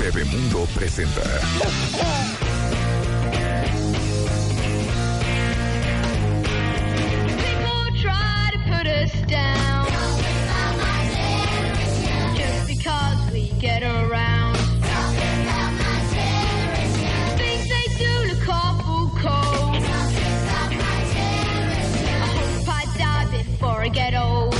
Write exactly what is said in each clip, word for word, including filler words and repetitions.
Bebemundo presenta. People try to put us down just because we get around. Things they do look awful cold. I hope I die before I get old.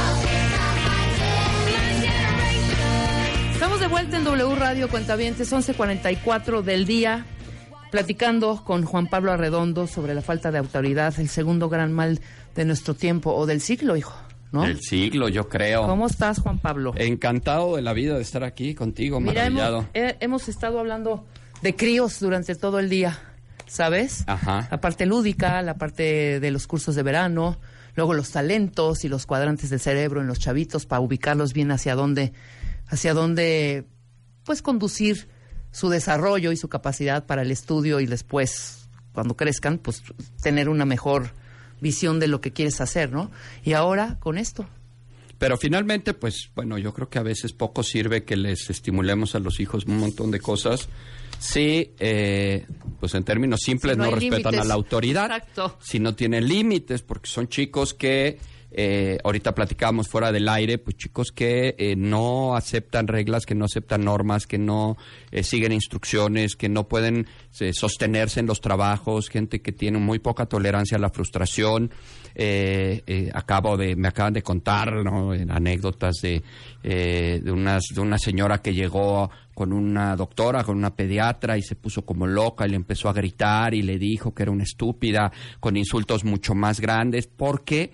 Estamos de vuelta en W Radio Cuentavientes, once cuarenta y cuatro del día, platicando con Juan Pablo Arredondo sobre la falta de autoridad, el segundo gran mal de nuestro tiempo, o del siglo, hijo, ¿no? Del siglo, yo creo. ¿Cómo estás, Juan Pablo? Encantado de la vida de estar aquí contigo, Mira, maravillado. hemos, eh, hemos estado hablando de críos durante todo el día, ¿sabes? Ajá. La parte lúdica, la parte de los cursos de verano, luego los talentos y los cuadrantes del cerebro en los chavitos para ubicarlos bien hacia dónde... hacia dónde, pues, conducir su desarrollo y su capacidad para el estudio y después, cuando crezcan, pues, tener una mejor visión de lo que quieres hacer, ¿no? Y ahora, con esto. Pero finalmente, pues, bueno, yo creo que a veces poco sirve que les estimulemos a los hijos un montón de cosas si, eh, pues, en términos simples si no, no respetan límites. a la autoridad. Exacto. Si no tienen límites, porque son chicos que... Eh, ahorita platicábamos fuera del aire, pues chicos que eh, no aceptan reglas, que no aceptan normas, que no eh, siguen instrucciones, que no pueden eh, sostenerse en los trabajos, gente que tiene muy poca tolerancia a la frustración. Eh, eh, acabo de, me acaban de contar, ¿no?, en anécdotas de, eh, de, unas, de una señora que llegó con una doctora, con una pediatra, y se puso como loca y le empezó a gritar y le dijo que era una estúpida, con insultos mucho más grandes, porque...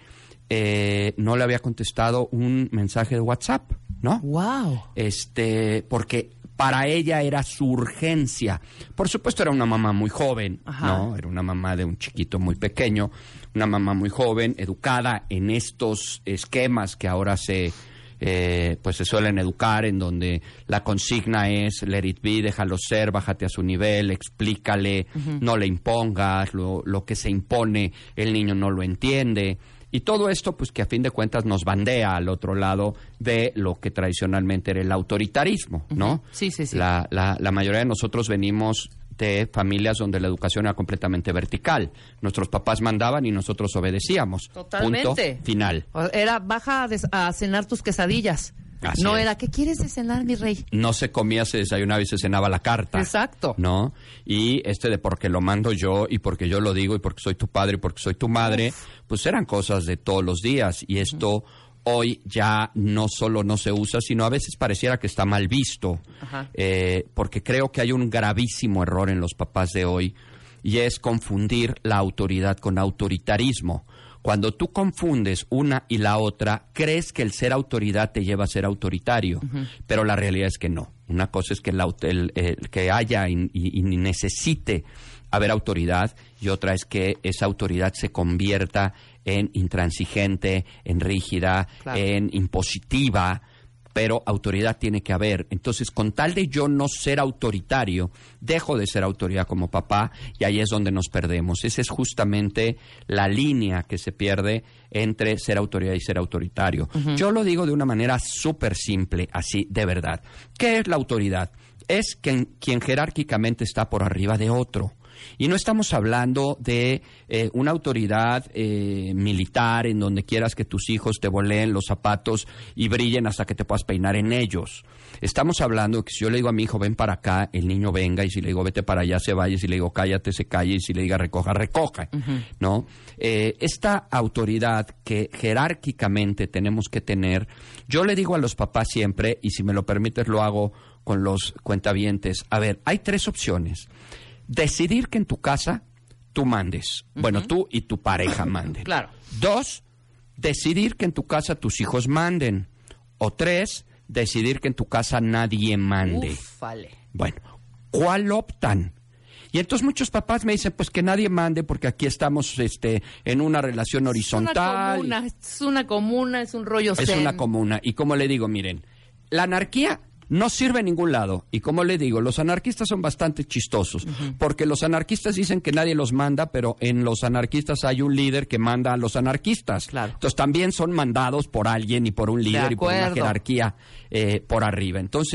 Eh, no le había contestado un mensaje de WhatsApp, ¿no? Wow. Este, porque para ella era su urgencia. Por supuesto, era una mamá muy joven, Ajá. ¿no? Era una mamá de un chiquito muy pequeño, una mamá muy joven, educada en estos esquemas que ahora se... Eh, pues se suelen educar, en donde la consigna es let it be, déjalo ser, bájate a su nivel, explícale, uh-huh. no le impongas, lo, lo que se impone el niño no lo entiende. Y todo esto, pues, que a fin de cuentas nos bandea al otro lado de lo que tradicionalmente era el autoritarismo, ¿no? Uh-huh. Sí, sí, sí. La, la, la mayoría de nosotros venimos de familias donde la educación era completamente vertical. Nuestros papás mandaban y nosotros obedecíamos. Totalmente. Punto final. Era, baja a, des- a cenar tus quesadillas. Así no es. era, ¿qué quieres de cenar, mi rey? No se comía, se desayunaba y se cenaba la carta. Exacto. ¿No? Y este de porque lo mando yo y porque yo lo digo y porque soy tu padre y porque soy tu madre, Uf. pues eran cosas de todos los días. Y esto uh-huh. hoy ya no solo no se usa, sino a veces pareciera que está mal visto. Ajá. Eh, porque creo que hay un gravísimo error en los papás de hoy, y es confundir la autoridad con autoritarismo. Cuando tú confundes una y la otra, crees que el ser autoridad te lleva a ser autoritario, uh-huh. pero la realidad es que no. Una cosa es que, el, el, el, que haya y, y, y necesite haber autoridad, y otra es que esa autoridad se convierta en intransigente, en rígida, claro. en impositiva. Pero autoridad tiene que haber. Entonces, con tal de yo no ser autoritario, dejo de ser autoridad como papá, y ahí es donde nos perdemos. Esa es justamente la línea que se pierde entre ser autoridad y ser autoritario. Uh-huh. Yo lo digo de una manera súper simple, así, de verdad. ¿Qué es la autoridad? Es quien, quien jerárquicamente está por arriba de otro. Y no estamos hablando de eh, una autoridad eh, militar en donde quieras que tus hijos te voleen los zapatos y brillen hasta que te puedas peinar en ellos. Estamos hablando de que si yo le digo a mi hijo, ven para acá, el niño venga, y si le digo, vete para allá, se vaya, y si le digo, cállate, se calle, y si le diga, recoja, recoja, uh-huh. ¿no? Eh, esta autoridad que jerárquicamente tenemos que tener, yo le digo a los papás siempre, y si me lo permites lo hago con los cuentavientes, a ver, hay tres opciones. Decidir que en tu casa tú mandes. Uh-huh. Bueno, tú y tu pareja manden. Claro. Dos, decidir que en tu casa tus hijos manden. O tres, decidir que en tu casa nadie mande. Uf, vale. Bueno, ¿cuál optan? Y entonces muchos papás me dicen, pues que nadie mande porque aquí estamos este, en una relación horizontal. Es una comuna, es una comuna, es un rollo Es zen. una comuna. Y como le digo, miren, la anarquía no sirve en ningún lado. Y como le digo, los anarquistas son bastante chistosos, uh-huh. porque los anarquistas dicen que nadie los manda, pero en los anarquistas hay un líder que manda a los anarquistas. Claro. Entonces también son mandados por alguien y por un líder y por una jerarquía eh, por arriba. Entonces,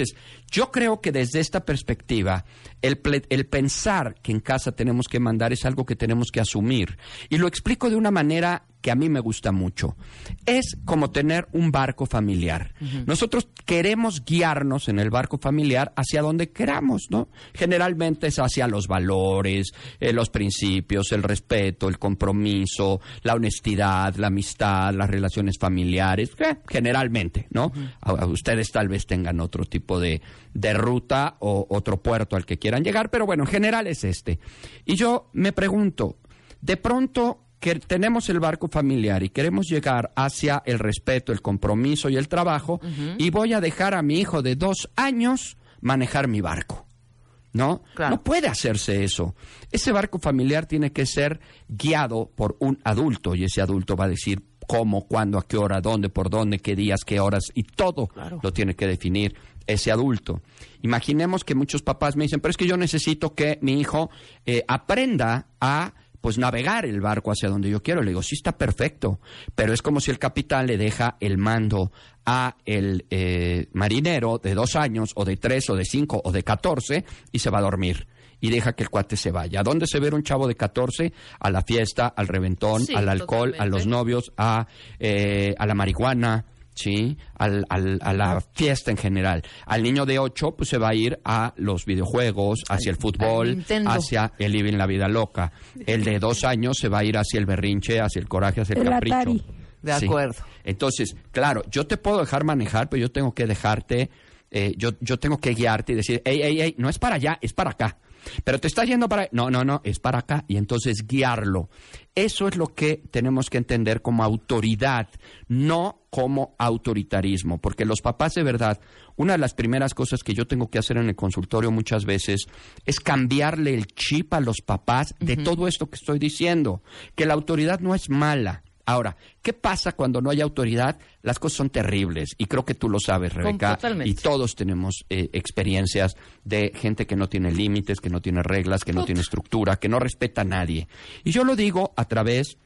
Yo creo que desde esta perspectiva, el, ple- el pensar que en casa tenemos que mandar es algo que tenemos que asumir. Y lo explico de una manera que a mí me gusta mucho. Es como tener un barco familiar. Uh-huh. Nosotros queremos guiarnos en el barco familiar hacia donde queramos, ¿no? Generalmente es hacia los valores, eh, los principios, el respeto, el compromiso, la honestidad, la amistad, las relaciones familiares, eh, generalmente, ¿no? Uh-huh. A, a ustedes tal vez tengan otro tipo de, de ruta o otro puerto al que quieran llegar, pero bueno, en general es este. Y yo me pregunto, de pronto que tenemos el barco familiar y queremos llegar hacia el respeto, el compromiso y el trabajo, uh-huh. y voy a dejar a mi hijo de dos años manejar mi barco, ¿no? Claro. No puede hacerse eso. Ese barco familiar tiene que ser guiado por un adulto, y ese adulto va a decir cómo, cuándo, a qué hora, dónde, por dónde, qué días, qué horas, y todo claro. lo tiene que definir ese adulto. Imaginemos que muchos papás me dicen, pero es que yo necesito que mi hijo eh, aprenda a pues navegar el barco hacia donde yo quiero. Le digo, sí, está perfecto, pero es como si el capitán le deja el mando a el eh, marinero de dos años, o de tres, o de cinco, o de catorce, y se va a dormir. Y deja que el cuate se vaya. ¿A dónde se ve un chavo de catorce? A la fiesta, al reventón, sí, al alcohol, totalmente. A los novios, a, eh, a la marihuana, ¿sí? Al, al, a la fiesta en general. Al niño de ocho, pues se va a ir a los videojuegos, hacia el fútbol, hacia el living la vida loca. El de dos años se va a ir hacia el berrinche, hacia el coraje, hacia el, el capricho. Atari. De sí. acuerdo. Entonces, claro, yo te puedo dejar manejar, pero yo tengo que dejarte, eh, yo, yo tengo que guiarte y decir, ey, ey, ey, no es para allá, es para acá. Pero te estás yendo para... No, no, no, es para acá. Y entonces guiarlo. Eso es lo que tenemos que entender como autoridad, no como autoritarismo. Porque los papás, de verdad, una de las primeras cosas que yo tengo que hacer en el consultorio muchas veces es cambiarle el chip a los papás de uh-huh. todo esto que estoy diciendo. Que la autoridad no es mala. Ahora, ¿qué pasa cuando no hay autoridad? Las cosas son terribles, y creo que tú lo sabes, Rebeca, totalmente. Y todos tenemos eh, experiencias de gente que no tiene límites, que no tiene reglas, que no Uf. tiene estructura, que no respeta a nadie. Y yo lo digo a través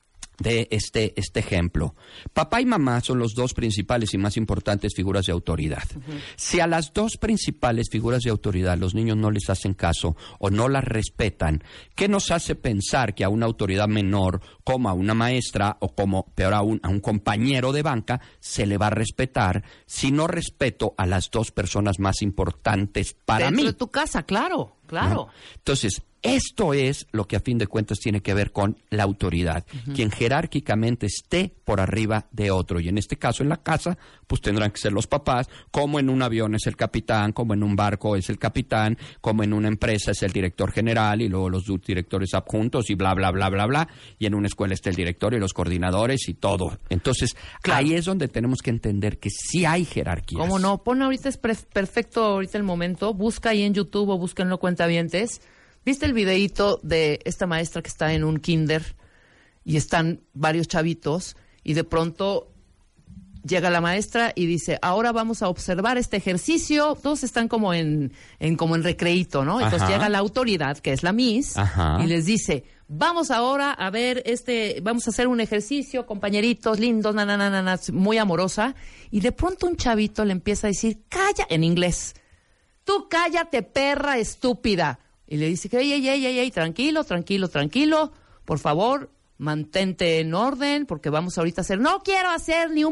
de este, este ejemplo. Papá y mamá son los dos principales y más importantes figuras de autoridad. Uh-huh. Si a las dos principales figuras de autoridad los niños no les hacen caso o no las respetan, ¿qué nos hace pensar que a una autoridad menor, como a una maestra o como, peor aún, a un compañero de banca, se le va a respetar si no respeto a las dos personas más importantes para Dentro mí? de tu casa, claro, claro. ¿No? Entonces, esto es lo que a fin de cuentas tiene que ver con la autoridad, uh-huh. quien jerárquicamente esté por arriba de otro. Y en este caso, en la casa, pues tendrán que ser los papás, como en un avión es el capitán, como en un barco es el capitán, como en una empresa es el director general y luego los directores adjuntos y bla, bla, bla, bla, bla. Y en una escuela está el director y los coordinadores y todo. Entonces, claro. ahí es donde tenemos que entender que sí hay jerarquías. ¿Cómo no? Pon ahorita, es pre- perfecto ahorita el momento, busca ahí en YouTube o búsquenlo cuentavientes. ¿Viste el videíto de esta maestra que está en un kinder y están varios chavitos y de pronto llega la maestra y dice, ahora vamos a observar este ejercicio? Todos están como en, en como en recreíto, ¿no? Entonces Ajá. llega la autoridad, que es la Miss, Ajá. y les dice, vamos ahora a ver este, vamos a hacer un ejercicio, compañeritos lindos, na, na, na, na, na, muy amorosa, y de pronto un chavito le empieza a decir, calla, en inglés, tú cállate, perra estúpida. Y le dice que, ey, ey, ey, ey, ey, tranquilo, tranquilo, tranquilo, por favor, mantente en orden, porque vamos ahorita a hacer, no quiero hacer ni un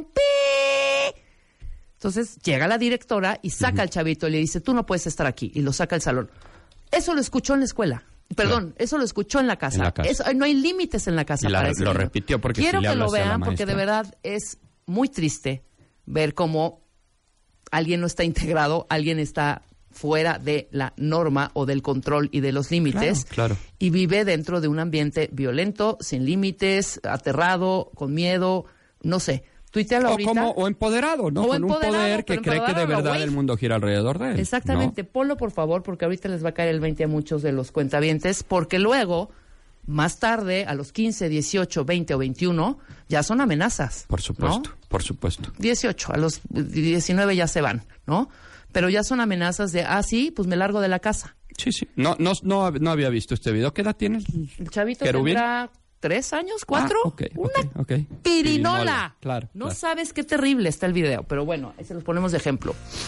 pi. Entonces llega la directora y saca uh-huh. al chavito y le dice, tú no puedes estar aquí, y lo saca al salón. Eso lo escuchó en la escuela. Perdón, claro. eso lo escuchó en la casa. En la casa. Eso, no hay límites en la casa. Y la, para ese lo niño. repitió porque Quiero si le que lo vean la porque de verdad es muy triste ver cómo alguien no está integrado, alguien está fuera de la norma o del control y de los límites, claro, claro. y vive dentro de un ambiente violento, sin límites, aterrado, con miedo, no sé. Tuitealo o ahorita. Como, o empoderado, ¿no? O con empoderado, un poder que cree que de verdad wey. el mundo gira alrededor de él. Exactamente. ¿No? Ponlo, por favor, porque ahorita les va a caer el veinte a muchos de los cuentavientes, porque luego, más tarde, a los quince, dieciocho, veinte o veintiuno, ya son amenazas. Por supuesto, ¿no? por supuesto. dieciocho, a los diecinueve ya se van, ¿no? Pero ya son amenazas de, ah, sí, pues me largo de la casa. Sí, sí. No, no, no, no había visto este video. ¿Qué edad tienes? El chavito ¿Querubín? tendrá tres años, cuatro. Ah, okay, Una okay, okay. pirinola. Claro. No claro. sabes qué terrible está el video, pero bueno, ahí se los ponemos de ejemplo.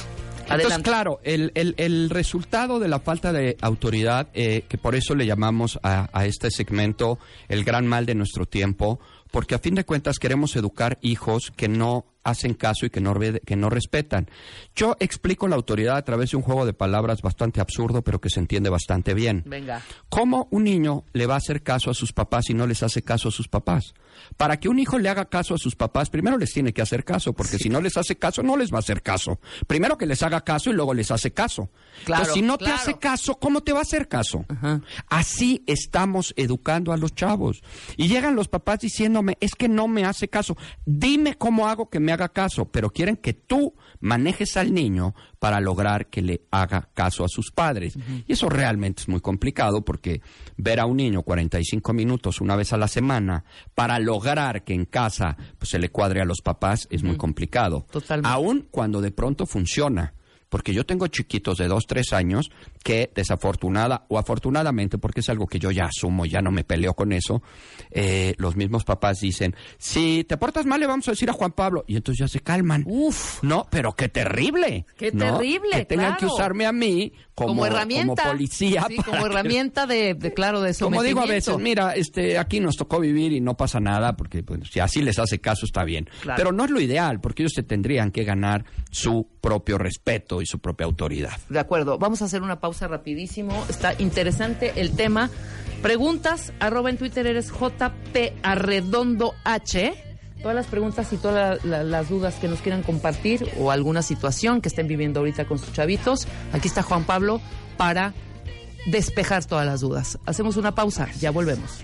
Adelante. Entonces, claro, el, el, el resultado de la falta de autoridad, eh, que por eso le llamamos a, a este segmento el gran mal de nuestro tiempo, porque a fin de cuentas queremos educar hijos que no hacen caso y que no, que no respetan. Yo explico la autoridad a través de un juego de palabras bastante absurdo, pero que se entiende bastante bien. Venga. ¿Cómo un niño le va a hacer caso a sus papás si no les hace caso a sus papás? Para que un hijo le haga caso a sus papás, primero les tiene que hacer caso, porque sí. si no les hace caso, no les va a hacer caso. Primero que les haga caso y luego les hace caso. Claro, Entonces, si no claro. te hace caso, ¿cómo te va a hacer caso? Ajá. Así estamos educando a los chavos. Y llegan los papás diciéndome, es que no me hace caso. Dime cómo hago que me haga caso, pero quieren que tú manejes al niño para lograr que le haga caso a sus padres. Uh-huh. Y eso realmente es muy complicado, porque ver a un niño cuarenta y cinco minutos una vez a la semana para lograr que en casa pues, se le cuadre a los papás es uh-huh. muy complicado. Totalmente. Aún cuando de pronto funciona. Porque yo tengo chiquitos de dos, tres años que desafortunada o afortunadamente, porque es algo que yo ya asumo, ya no me peleo con eso, eh, los mismos papás dicen, si te portas mal le vamos a decir a Juan Pablo, y entonces ya se calman. Uf. No, pero qué terrible. Qué ¿no? terrible, Que tengan claro. que usarme a mí como, como herramienta. como policía. Sí, como herramienta de, de, claro, de Como sometimiento. digo a veces, mira, este, aquí nos tocó vivir y no pasa nada, porque pues, si así les hace caso está bien. Claro. Pero no es lo ideal, porque ellos se tendrían que ganar su propio respeto y su propia autoridad. De acuerdo, vamos a hacer una pausa rapidísimo. Está interesante el tema. Preguntas, arroba en Twitter eres J P Arredondo H. Todas las preguntas y todas la, la, las dudas que nos quieran compartir o alguna situación que estén viviendo ahorita con sus chavitos. Aquí está Juan Pablo para despejar todas las dudas. Hacemos una pausa, ya volvemos.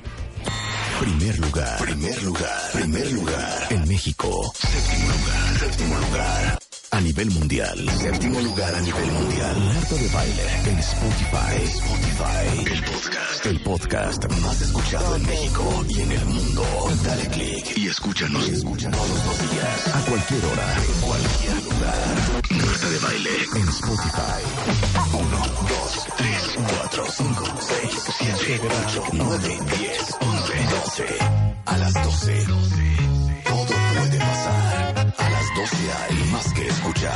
Primer lugar, primer lugar, primer lugar en México. Séptimo lugar, séptimo lugar. A nivel mundial. Séptimo lugar a nivel mundial. Marta de Baile en Spotify. Spotify. El podcast. El podcast más escuchado en México y en el mundo. Dale click y escúchanos. Y escúchanos todos los días. A cualquier hora. En cualquier lugar. Marta de Baile en Spotify. Uno, dos, tres, cuatro, cinco, seis, siete, ocho, nueve, diez, once, doce. A las doce. Todo puede pasar. A las doce hay más que escuchar.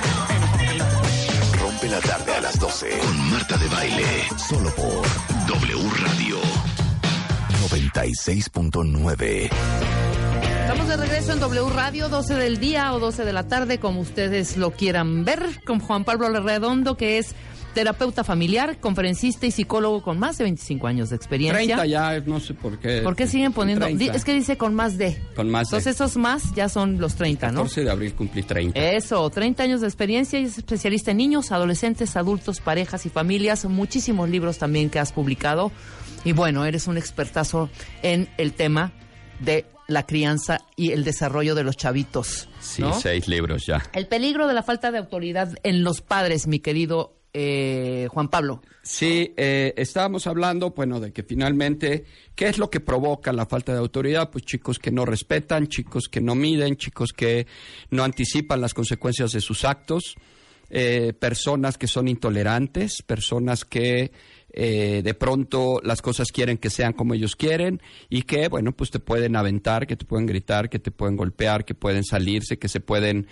Rompe la tarde a las doce con Marta de Baile. Solo por W Radio noventa y seis punto nueve. Estamos de regreso en W Radio, doce del día o doce de la tarde, como ustedes lo quieran ver, con Juan Pablo Arredondo, que es terapeuta familiar, conferencista y psicólogo con más de veinticinco años de experiencia. treinta ya, no sé por qué. ¿Por qué siguen poniendo? treinta. Es que dice con más de. Con más de. Entonces esos más ya son los treinta, ¿no? catorce de abril cumplí treinta. Eso, treinta años de experiencia y es especialista en niños, adolescentes, adultos, parejas y familias. Muchísimos libros también que has publicado. Y bueno, eres un expertazo en el tema de la crianza y el desarrollo de los chavitos, ¿no? Sí, seis libros ya. El peligro de la falta de autoridad en los padres, mi querido eh, Juan Pablo. Sí, eh, estábamos hablando, bueno, de que finalmente, ¿qué es lo que provoca la falta de autoridad? Pues chicos que no respetan, chicos que no miden, chicos que no anticipan las consecuencias de sus actos, eh, personas que son intolerantes, personas que eh, de pronto las cosas quieren que sean como ellos quieren y que, bueno, pues te pueden aventar, que te pueden gritar, que te pueden golpear, que pueden salirse, que se pueden,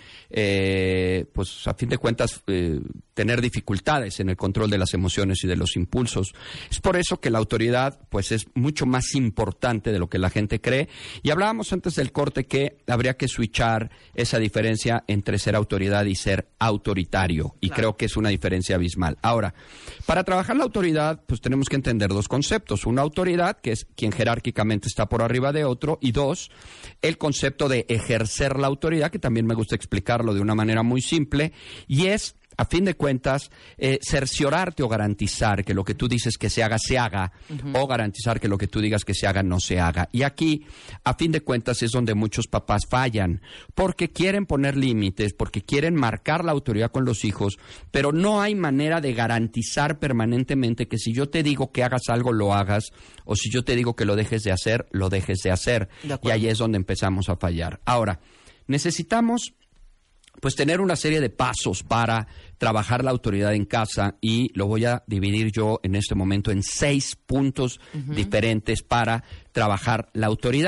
eh, pues a fin de cuentas, eh, tener dificultades en el control de las emociones y de los impulsos. Es por eso que la autoridad, pues es mucho más importante de lo que la gente cree. Y hablábamos antes del corte que habría que switchar esa diferencia entre ser autoridad y ser autoritario. Y claro, creo que es una diferencia abismal. Ahora, para trabajar la autoridad, pues tenemos que entender dos conceptos. Una autoridad, que es quien jerárquicamente está por arriba de otro, y dos, el concepto de ejercer la autoridad, que también me gusta explicarlo de una manera muy simple, y es, a fin de cuentas, eh, cerciorarte o garantizar que lo que tú dices que se haga, se haga, uh-huh, o garantizar que lo que tú digas que se haga, no se haga. Y aquí, a fin de cuentas, es donde muchos papás fallan, porque quieren poner límites, porque quieren marcar la autoridad con los hijos, pero no hay manera de garantizar permanentemente que si yo te digo que hagas algo, lo hagas, o si yo te digo que lo dejes de hacer, lo dejes de hacer. De y ahí es donde empezamos a fallar. Ahora, necesitamos pues tener una serie de pasos para trabajar la autoridad en casa, y lo voy a dividir yo en este momento en seis puntos uh-huh diferentes para trabajar la autoridad,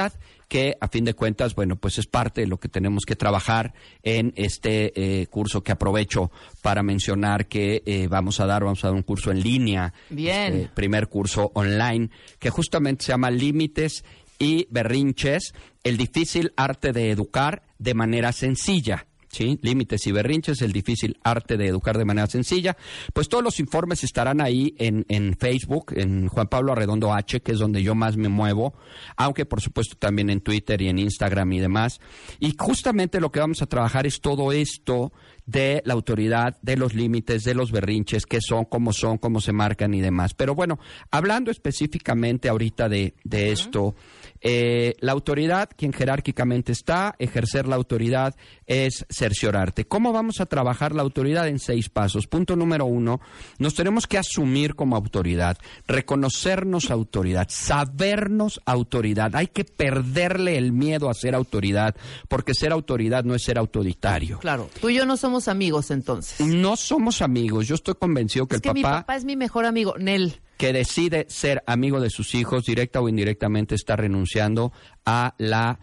que a fin de cuentas, bueno, pues es parte de lo que tenemos que trabajar en este eh, curso que aprovecho para mencionar que eh, vamos a dar, vamos a dar un curso en línea. Bien. Este primer curso online que justamente se llama Límites y Berrinches, el difícil arte de educar de manera sencilla. ¿Sí? Límites y berrinches, el difícil arte de educar de manera sencilla. Pues todos los informes estarán ahí en, en Facebook, en Juan Pablo Arredondo H, que es donde yo más me muevo, aunque por supuesto también en Twitter y en Instagram y demás. Y justamente lo que vamos a trabajar es todo esto de la autoridad, de los límites, de los berrinches, qué son, cómo son, cómo se marcan y demás. Pero bueno, hablando específicamente ahorita de, de esto, eh, la autoridad, quien jerárquicamente está, ejercer la autoridad es cerciorarte. ¿Cómo vamos a trabajar la autoridad? En seis pasos. Punto número uno, nos tenemos que asumir como autoridad, reconocernos autoridad, sabernos autoridad. Hay que perderle el miedo a ser autoridad, porque ser autoridad no es ser autoritario. Claro, tú y yo no somos amigos entonces. No somos amigos. Yo estoy convencido que es el que papá... mi papá es mi mejor amigo, Nel. que decide ser amigo de sus hijos, directa o indirectamente, está renunciando a la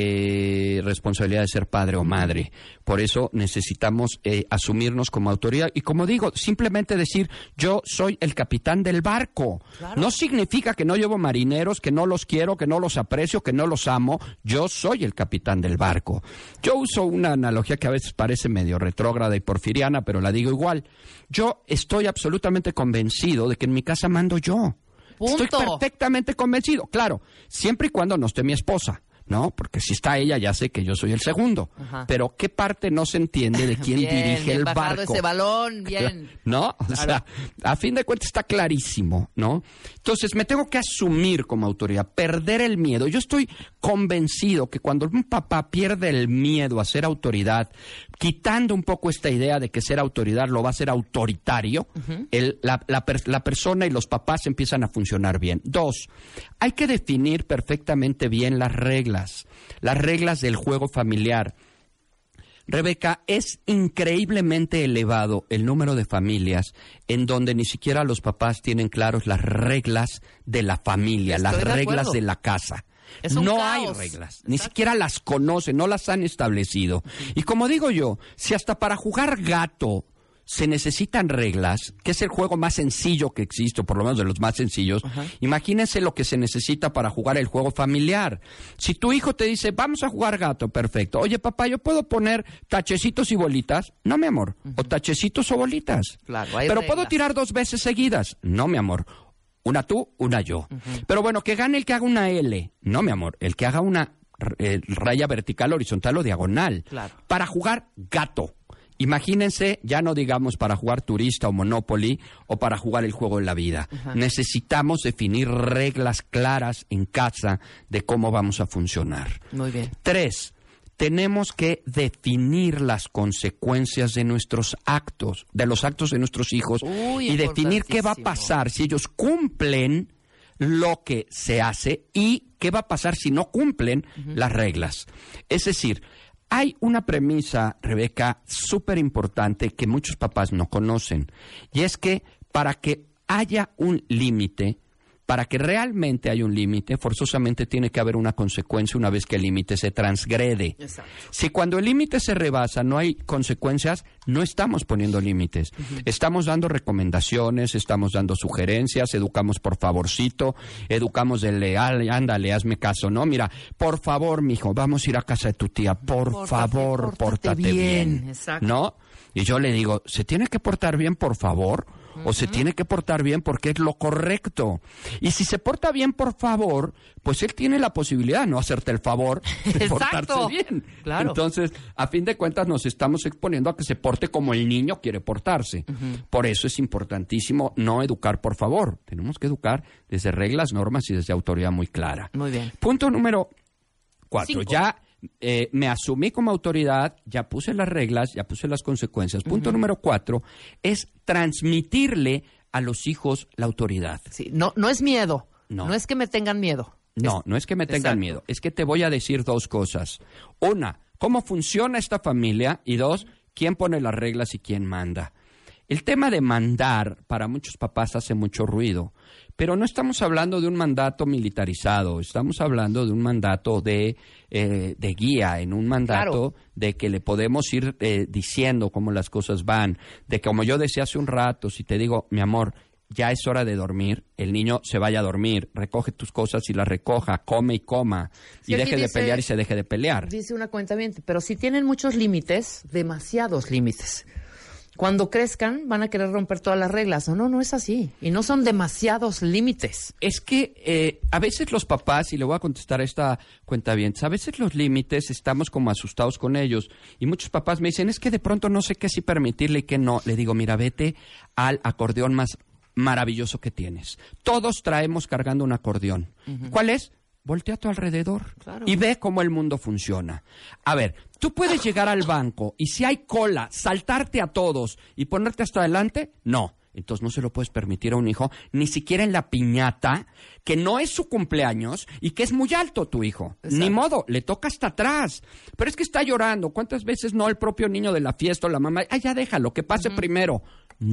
eh, responsabilidad de ser padre o madre. Por eso necesitamos eh, asumirnos como autoridad. Y como digo, simplemente decir, yo soy el capitán del barco. Claro. No significa que no llevo marineros, que no los quiero, que no los aprecio, que no los amo. Yo soy el capitán del barco. Yo uso una analogía que a veces parece medio retrógrada y porfiriana, pero la digo igual. Yo estoy absolutamente convencido de que en mi casa mando yo. Punto. Estoy perfectamente convencido. Claro, siempre y cuando no esté mi esposa, ¿no? Porque si está ella, ya sé que yo soy el segundo. Ajá. Pero ¿qué parte no se entiende de quién Bien, dirige bien el bajado barco? ese balón, bien. ¿No? O Claro. sea, a fin de cuentas está clarísimo, ¿no? Entonces, me tengo que asumir como autoridad, perder el miedo. Yo estoy convencido que cuando un papá pierde el miedo a ser autoridad, quitando un poco esta idea de que ser autoridad lo va a ser autoritario, uh-huh. el, la, la, la persona y los papás empiezan a funcionar bien. Dos, hay que definir perfectamente bien las reglas, las reglas del juego familiar. Rebeca, es increíblemente elevado el número de familias en donde ni siquiera los papás tienen claros las reglas de la familia, Estoy las de reglas acuerdo. de la casa. Es un no caos. hay reglas, Exacto. ni siquiera las conocen, no las han establecido. Uh-huh. Y como digo yo, si hasta para jugar gato se necesitan reglas, que es el juego más sencillo que existe, o por lo menos de los más sencillos, uh-huh. imagínense lo que se necesita para jugar el juego familiar. Si tu hijo te dice, vamos a jugar gato, perfecto. Oye, papá, ¿yo puedo poner tachecitos y bolitas? No, mi amor. Uh-huh. O tachecitos o bolitas. Claro, hay Pero reglas. ¿puedo tirar dos veces seguidas? No, mi amor. Una tú, una yo. Uh-huh. Pero bueno, que gane el que haga una L. No, mi amor. El que haga una eh, raya vertical, horizontal o diagonal. Claro. Para jugar gato. Imagínense, ya no digamos para jugar turista o Monopoly o para jugar el juego de la vida. Uh-huh. Necesitamos definir reglas claras en casa de cómo vamos a funcionar. Muy bien. Tres, tenemos que definir las consecuencias de nuestros actos, de los actos de nuestros hijos. Uy, y definir qué va a pasar si ellos cumplen lo que se hace y qué va a pasar si no cumplen uh-huh. las reglas. Es decir, hay una premisa, Rebeca, súper importante que muchos papás no conocen, y es que para que haya un límite, para que realmente haya un límite, forzosamente tiene que haber una consecuencia una vez que el límite se transgrede. Exacto. Si cuando el límite se rebasa no hay consecuencias, no estamos poniendo límites. Uh-huh. Estamos dando recomendaciones, estamos dando sugerencias, educamos por favorcito, educamos de leal, ándale, hazme caso, ¿no? Mira, por favor, mijo, vamos a ir a casa de tu tía, por Pórtate, favor, pórtate pórtate bien. bien, Exacto. ¿no? Y yo le digo, ¿se tiene que portar bien, por favor? Uh-huh. O se tiene que portar bien porque es lo correcto. Y si se porta bien, por favor, pues él tiene la posibilidad de no hacerte el favor de portarse bien. Claro. Entonces, a fin de cuentas, nos estamos exponiendo a que se porte como el niño quiere portarse. Uh-huh. Por eso es importantísimo no educar por favor. Tenemos que educar desde reglas, normas y desde autoridad muy clara. Muy bien. Punto número cuatro. Cinco. Ya eh, me asumí como autoridad, ya puse las reglas, ya puse las consecuencias. Punto uh-huh. número cuatro es transmitirle a los hijos la autoridad. Sí, no, no es miedo. No. No es que me tengan miedo. No, es... no es que me tengan Exacto. miedo. Es que te voy a decir dos cosas. Una, cómo funciona esta familia. Y dos, quién pone las reglas y quién manda. el tema de mandar para muchos papás hace mucho ruido, pero no estamos hablando de un mandato militarizado, estamos hablando de un mandato de, eh, de guía, en un mandato claro. de que le podemos ir eh, diciendo cómo las cosas van, de que como yo decía hace un rato, si te digo, mi amor, ya es hora de dormir, el niño se vaya a dormir, recoge tus cosas y las recoja, come y coma, sí, y deje dice, de pelear y se deje de pelear. Dice una cuentaviente, pero si tienen muchos límites, demasiados límites, cuando crezcan van a querer romper todas las reglas. No, no, no es así. Y no son demasiados límites. Es que eh, a veces los papás, y le voy a contestar a esta cuentaviente, a veces los límites estamos como asustados con ellos. Y muchos papás me dicen, es que de pronto no sé qué sí permitirle y qué no. Le digo, mira, vete al acordeón más maravilloso que tienes. Todos traemos cargando un acordeón. Uh-huh. ¿Cuál es? Voltea a tu alrededor claro. y ve cómo el mundo funciona. A ver, tú puedes llegar al banco y si hay cola, saltarte a todos y ponerte hasta adelante. No. Entonces no se lo puedes permitir a un hijo, ni siquiera en la piñata, que no es su cumpleaños y que es muy alto tu hijo. Exacto. Ni modo, le toca hasta atrás. Pero es que está llorando. ¿Cuántas veces no el propio niño de la fiesta o la mamá? Ah, ya déjalo, que pase uh-huh. primero.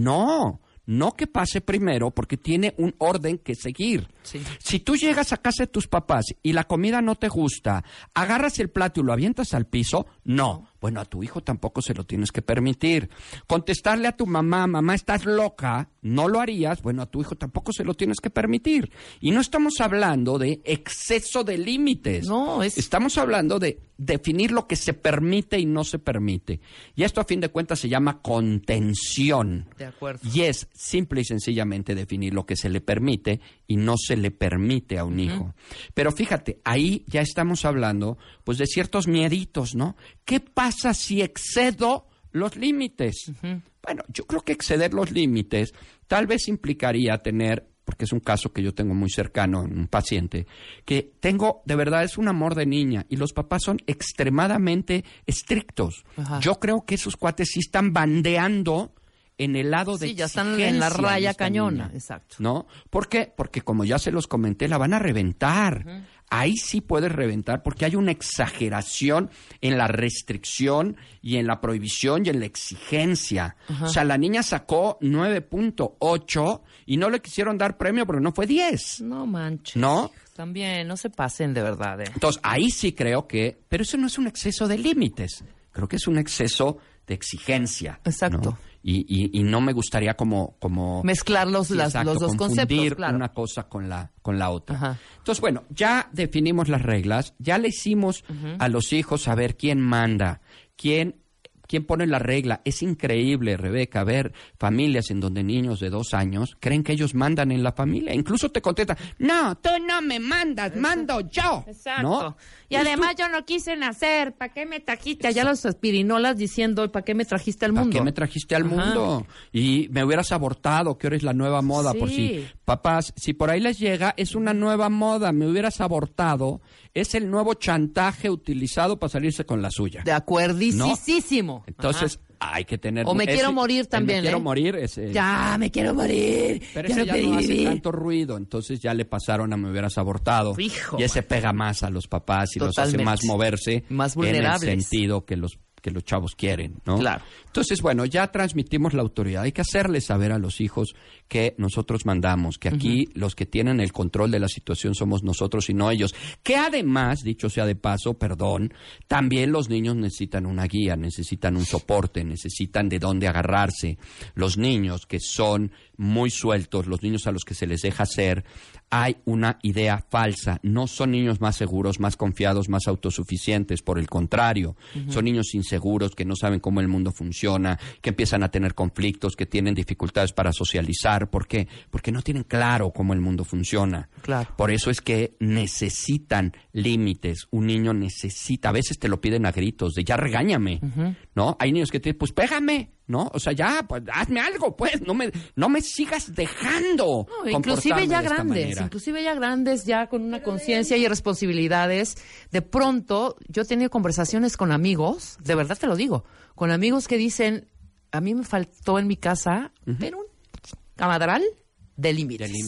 No. No que pase primero, porque tiene un orden que seguir. Sí. Si tú llegas a casa de tus papás y la comida no te gusta, agarras el plato y lo avientas al piso, no. Bueno, a tu hijo tampoco se lo tienes que permitir. Contestarle a tu mamá, mamá, estás loca, no lo harías, bueno, a tu hijo tampoco se lo tienes que permitir. Y no estamos hablando de exceso de límites. No, es... Estamos hablando de definir lo que se permite y no se permite. Y esto, a fin de cuentas, se llama contención. De acuerdo. Y es simple y sencillamente definir lo que se le permite y no se le permite a un uh-huh. hijo. Pero fíjate, ahí ya estamos hablando, pues, de ciertos mieditos, ¿no? ¿Qué pasa si excedo los límites? Uh-huh. Bueno, yo creo que exceder los límites tal vez implicaría tener, porque es un caso que yo tengo muy cercano en un paciente, que tengo, de verdad, es un amor de niña y los papás son extremadamente estrictos. Uh-huh. Yo creo que esos cuates sí están bandeando en el lado de sí, ya están en la raya cañona, niña, exacto. ¿No? ¿Por qué? Porque como ya se los comenté, la van a reventar. Uh-huh. Ahí sí puedes reventar porque hay una exageración en la restricción y en la prohibición y en la exigencia. Uh-huh. O sea, la niña sacó nueve punto ocho y no le quisieron dar premio porque no fue diez. No manches. ¿No? También, no se pasen de verdad. Eh. Entonces, ahí sí creo que... Pero eso no es un exceso de límites. Creo que es un exceso de exigencia. Exacto. ¿No? Y, y, y no me gustaría como... como mezclar los, sí, las, exacto, los dos conceptos, claro. una cosa con la, con la otra. Ajá. Entonces, bueno, ya definimos las reglas, ya le hicimos uh-huh. a los hijos saber quién manda, quién... ¿Quién pone la regla? Es increíble, Rebeca, ver familias en donde niños de dos años creen que ellos mandan en la familia. Incluso te contestan, no, tú no me mandas, mando yo. Exacto. ¿No? Y además tú... yo no quise nacer, ¿para qué me trajiste? Allá los aspirinolas diciendo, ¿para qué me trajiste al mundo? ¿Para qué me trajiste al Ajá. mundo? Y me hubieras abortado, que ahora es la nueva moda. Sí. Por si, papás, si por ahí les llega, es una nueva moda, me hubieras abortado. Es el nuevo chantaje utilizado para salirse con la suya. De acuerdísimo. ¿No? Entonces, Ajá. hay que tener... O me ese, quiero morir también, me quiero ¿eh? morir. Ese, ya, me quiero morir. Pero ya ese no ya no hace vivir. tanto ruido. Entonces ya le pasaron a me hubieras abortado. Hijo, y ese pega más a los papás y Totalmente. los hace más moverse. Más vulnerables. En el sentido que los que los chavos quieren, ¿no? Claro. Entonces, bueno, ya transmitimos la autoridad. Hay que hacerles saber a los hijos que nosotros mandamos, que aquí uh-huh. los que tienen el control de la situación somos nosotros y no ellos. Que además, dicho sea de paso, perdón, también los niños necesitan una guía, necesitan un soporte, necesitan de dónde agarrarse. Los niños que son muy sueltos, los niños a los que se les deja ser, hay una idea falsa. No son niños más seguros, más confiados, más autosuficientes. Por el contrario, uh-huh. son niños inseguros que no saben cómo el mundo funciona, que empiezan a tener conflictos, que tienen dificultades para socializar. ¿Por qué? Porque no tienen claro cómo el mundo funciona. Claro. Por eso es que necesitan límites. Un niño necesita, a veces te lo piden a gritos, de ya regáñame, uh-huh. ¿no? Hay niños que te dicen, pues pégame, ¿no? O sea, ya, pues hazme algo, pues, no me, no me sigas dejando. No, inclusive ya grandes, inclusive ya grandes, ya con una conciencia y responsabilidades. De pronto, yo he tenido conversaciones con amigos, de verdad te lo digo, con amigos que dicen, a mí me faltó en mi casa, uh-huh. pero un camadral de límites. De límites.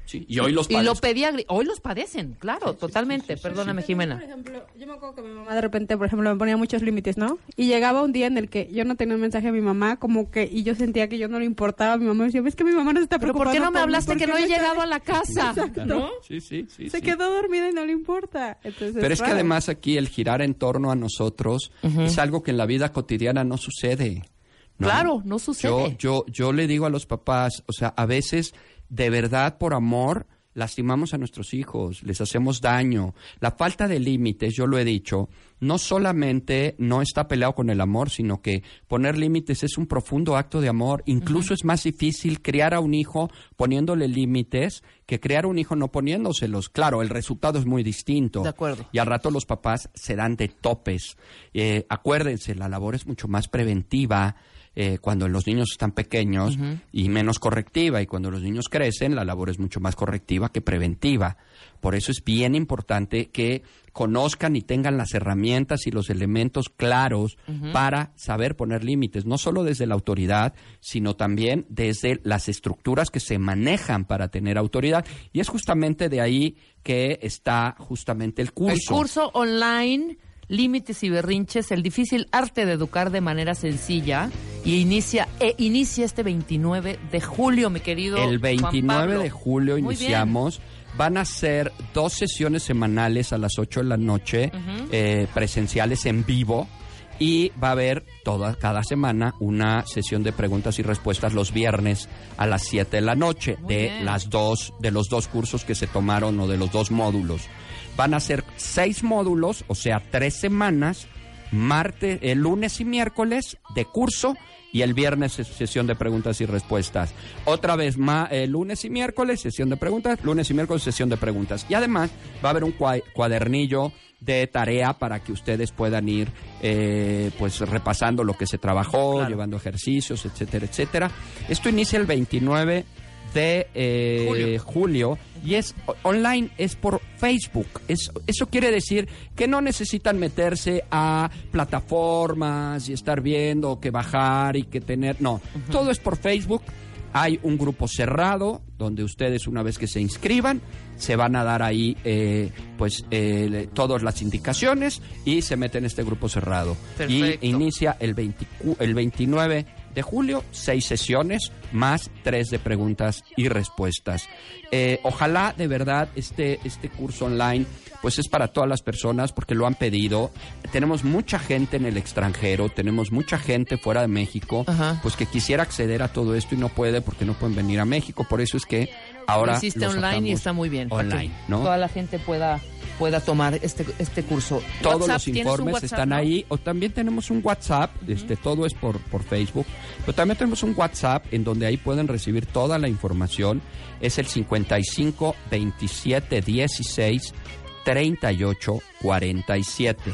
sí. Y hoy los Y lo padecen. pedía, gri- hoy los padecen, claro, Sí, totalmente. sí, sí, sí, Perdóname, Por Jimena. ejemplo, yo me acuerdo que mi mamá de repente, por ejemplo, me ponía muchos límites, ¿no? Y llegaba un día en el que yo no tenía un mensaje a mi mamá, como que, y yo sentía que yo no le importaba. Mi mamá decía, es que mi mamá no se está Pero preocupando ¿por qué no me por mí, hablaste ¿por que qué no he me está- llegado a la casa? ¿No? Sí, sí, sí. Se sí. quedó dormida y no le importa. Entonces, Pero es que raro. además aquí el girar en torno a nosotros es algo que en la vida cotidiana no sucede. ¿no? Claro, no sucede. Yo, yo, yo le digo a los papás, o sea, a veces de verdad por amor lastimamos a nuestros hijos, les hacemos daño. La falta de límites, yo lo he dicho, no solamente no está peleado con el amor, sino que poner límites es un profundo acto de amor. Incluso es más difícil criar a un hijo poniéndole límites que criar a un hijo no poniéndoselos. Claro, el resultado es muy distinto. De acuerdo. Y al rato los papás se dan de topes. Eh, acuérdense, la labor es mucho más preventiva eh, cuando los niños están pequeños uh-huh. y menos correctiva. Y cuando los niños crecen, la labor es mucho más correctiva que preventiva. Por eso es bien importante que conozcan y tengan las herramientas y los elementos claros uh-huh. para saber poner límites, no solo desde la autoridad, sino también desde las estructuras que se manejan para tener autoridad. Y es justamente de ahí que está justamente el curso. El curso online, Límites y Berrinches, el difícil arte de educar de manera sencilla, y inicia e inicia este veintinueve de julio, mi querido El veintinueve Juan Pablo. de julio Muy iniciamos. bien. Van a ser dos sesiones semanales a las ocho de la noche, uh-huh. eh, presenciales en vivo, y va a haber toda cada semana una sesión de preguntas y respuestas los viernes a las siete de la noche. Muy de bien. las dos de los dos cursos que se tomaron o de los dos módulos. Van a ser seis módulos, o sea, tres semanas, martes, el lunes y miércoles de curso, y el viernes es sesión de preguntas y respuestas. Otra vez más, el lunes y miércoles sesión de preguntas, lunes y miércoles sesión de preguntas. Y además va a haber un cuadernillo de tarea para que ustedes puedan ir eh, pues repasando lo que se trabajó, claro. llevando ejercicios, etcétera, etcétera. Esto inicia el veintinueve de eh, julio. julio y es online, es por Facebook. Es, eso quiere decir que no necesitan meterse a plataformas y estar viendo que bajar y que tener, no, uh-huh. todo es por Facebook. Hay un grupo cerrado donde ustedes, una vez que se inscriban, se van a dar ahí eh, pues eh, todas las indicaciones y se meten en este grupo cerrado. Perfecto. Y inicia el, veinte, el veintinueve de julio, seis sesiones más tres de preguntas y respuestas. Eh, ojalá de verdad este, este curso online pues es para todas las personas porque lo han pedido. Tenemos mucha gente en el extranjero, tenemos mucha gente fuera de México, ajá. pues que quisiera acceder a todo esto y no puede porque no pueden venir a México. Por eso es que ahora lo hiciste online y está muy bien. Online, ¿no? Toda la gente pueda pueda tomar este este curso. Todos WhatsApp, los informes WhatsApp, están ¿no? ahí, o también tenemos un WhatsApp, uh-huh. este todo es por por Facebook, pero también tenemos un WhatsApp en donde ahí pueden recibir toda la información. Es el cincuenta y cinco veintisiete dieciséis treinta y ocho cuarenta y siete.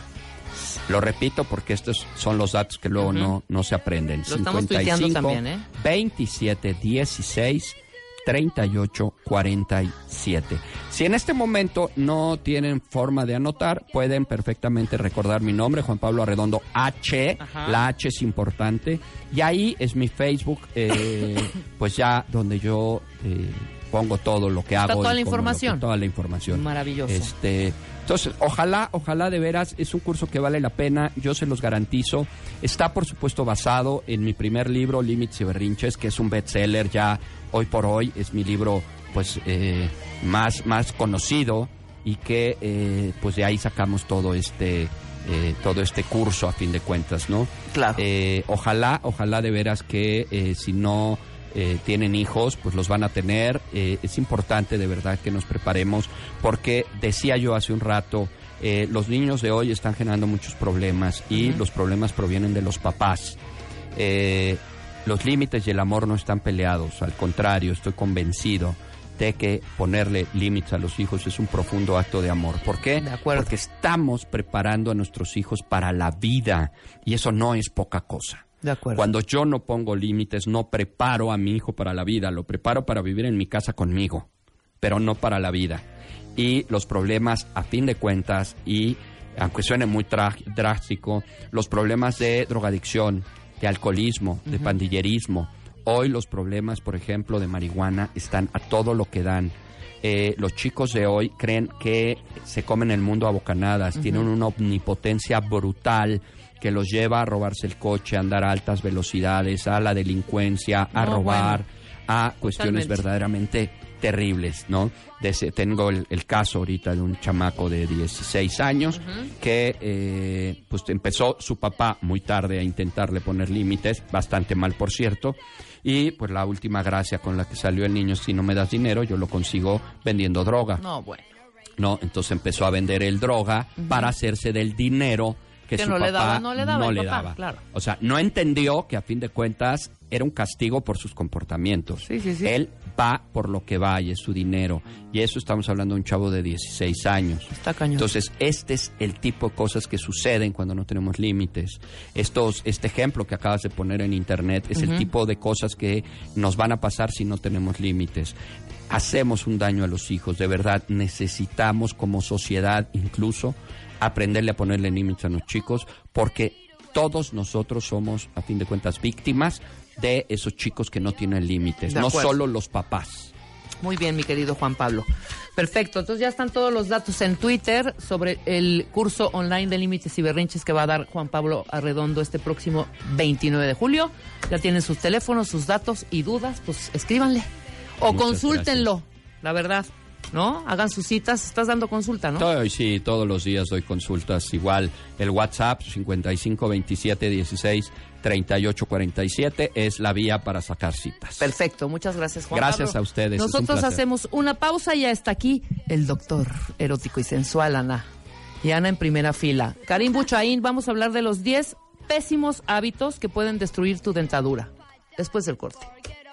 Lo repito porque estos son los datos que luego uh-huh. no no se aprenden. Lo estamos tuiteando también, ¿eh? veintisiete dieciséis treinta y ocho cuarenta y siete. Si en este momento no tienen forma de anotar, pueden perfectamente recordar mi nombre, Juan Pablo Arredondo H. Ajá. La H es importante. Y ahí es mi Facebook, eh, pues ya donde yo eh, pongo todo lo que Está hago. toda la información. Que, toda la información. Maravilloso. Este, entonces, ojalá, ojalá de veras, es un curso que vale la pena, yo se los garantizo. Está, por supuesto, basado en mi primer libro, Límites y Berrinches, que es un bestseller ya hoy por hoy, es mi libro pues eh, más, más conocido y que eh, pues de ahí sacamos todo este eh, todo este curso a fin de cuentas, ¿no? Claro. Eh, ojalá, ojalá de veras que eh, si no eh, tienen hijos, pues los van a tener. Eh, es importante de verdad que nos preparemos porque decía yo hace un rato, eh, los niños de hoy están generando muchos problemas y uh-huh. los problemas provienen de los papás. Eh, Los límites y el amor no están peleados, al contrario, estoy convencido de que ponerle límites a los hijos es un profundo acto de amor. ¿Por qué? De acuerdo. Porque estamos preparando a nuestros hijos para la vida y eso no es poca cosa. De acuerdo. Cuando yo no pongo límites, no preparo a mi hijo para la vida, lo preparo para vivir en mi casa conmigo, pero no para la vida. Y los problemas, a fin de cuentas, y aunque suene muy tra- drástico, los problemas de drogadicción, de alcoholismo, de uh-huh. pandillerismo Hoy los problemas, por ejemplo, de marihuana están a todo lo que dan. Eh, los chicos de hoy creen que se comen el mundo a bocanadas, uh-huh. tienen una omnipotencia brutal que los lleva a robarse el coche, a andar a altas velocidades, a la delincuencia, a no, robar, bueno, a cuestiones totalmente. verdaderamente terribles, ¿no? De ese, tengo el, el caso ahorita de un chamaco de dieciséis años uh-huh. que eh, pues empezó su papá muy tarde a intentarle poner límites, bastante mal por cierto, y pues la última gracia con la que salió el niño, si no me das dinero, yo lo consigo vendiendo droga. No, bueno. No, entonces empezó a vender el droga uh-huh. para hacerse del dinero que, que su no papá le daba, no le daba. No el le papá, daba. Claro. O sea, no entendió que a fin de cuentas era un castigo por sus comportamientos. Sí, sí, sí. Él va por lo que va y es su dinero. Y eso estamos hablando de un chavo de dieciséis años. Está cañón. Entonces, este es el tipo de cosas que suceden cuando no tenemos límites. Estos, este ejemplo que acabas de poner en internet es uh-huh. el tipo de cosas que nos van a pasar si no tenemos límites. Hacemos un daño a los hijos, de verdad. Necesitamos como sociedad incluso aprenderle a ponerle límites a los chicos, porque todos nosotros somos, a fin de cuentas, víctimas de esos chicos que no tienen límites, no solo los papás. Muy bien, mi querido Juan Pablo. Perfecto, entonces ya están todos los datos en Twitter sobre el curso online de límites y berrinches que va a dar Juan Pablo Arredondo este próximo veintinueve de julio. Ya tienen sus teléfonos, sus datos y dudas, pues escríbanle o Muchas consúltenlo, gracias. La verdad. ¿No? Hagan sus citas. Estás dando consulta, ¿no? Todo, sí, todos los días doy consultas. Igual, el WhatsApp cincuenta y cinco veintisiete dieciséis treinta y ocho cuarenta y siete es la vía para sacar citas. Perfecto, muchas gracias, Juan Gracias Pablo. a ustedes. Nosotros un hacemos una pausa y ya está aquí el doctor erótico y sensual, Ana. Y Ana en primera fila. Karim Buchaín, vamos a hablar de los diez pésimos hábitos que pueden destruir tu dentadura. Después del corte.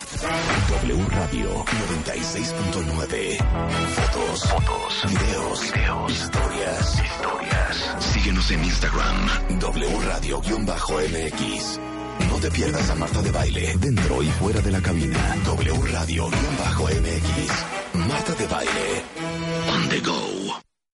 W Radio noventa y seis punto nueve. Fotos, fotos, videos, videos, historias, historias. Síguenos en Instagram, W Radio-M X. No te pierdas a Marta de Baile, dentro y fuera de la cabina. W Radio-M X. Marta de Baile. On the go.